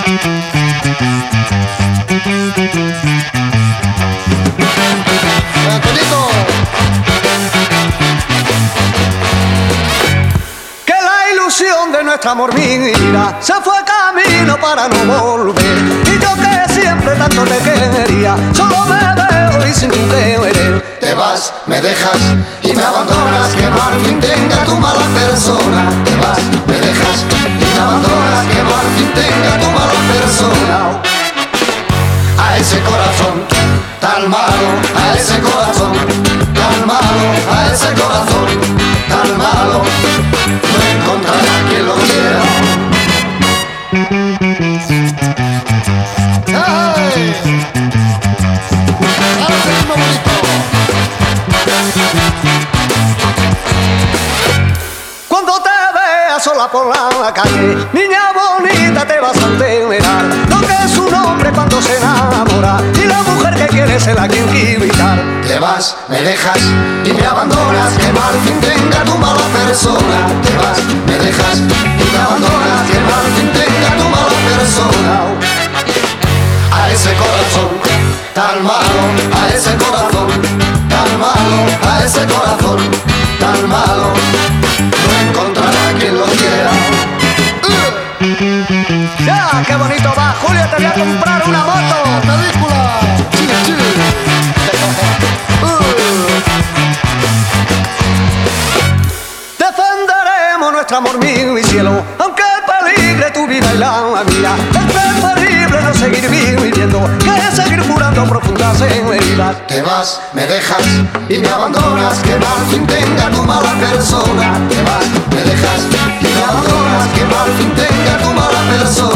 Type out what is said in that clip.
Que la ilusión de nuestra amor mira se fue camino para no volver. Y yo que siempre tanto te quería, solo me veo y sin tu querer. Te vas, me dejas y me abandonas, que no al fin tenga tu mala persona. Te vas, me dejas y me abandonas, que no al fin tenga tu mala persona. A ese corazón tan malo, a ese corazón tan malo, a ese corazón tan malo, no encontrará quien lo quiera. ¡Ay! ¡Ahora seguimos bonito! Cuando te veas sola por la calle, niña bonita, te vas a enterar lo que es un hombre cuando se enamora y la mujer que quiere se la quiere quitar. Te vas, me dejas y me abandonas, que no al fin tenga tu mala persona. Te vas, me dejas y me abandonas, que no al fin tenga tu mala persona. A ese corazón tan malo, a ese corazón tan malo, a ese corazón tan malo, no encontrará quien lo quiera. Ya, qué bonito va, Julio, te voy a comprar una moto. ¡Película! Defenderemos nuestro amor mío y cielo, aunque peligre tu vida y la mía. Es preferible no seguir viviendo que seguir curando profundas heridas. Te vas, me dejas y me abandonas, que no al fin tenga tu mala persona. Te vas, me dejas y me abandonas, que no al fin tenga tu mala persona.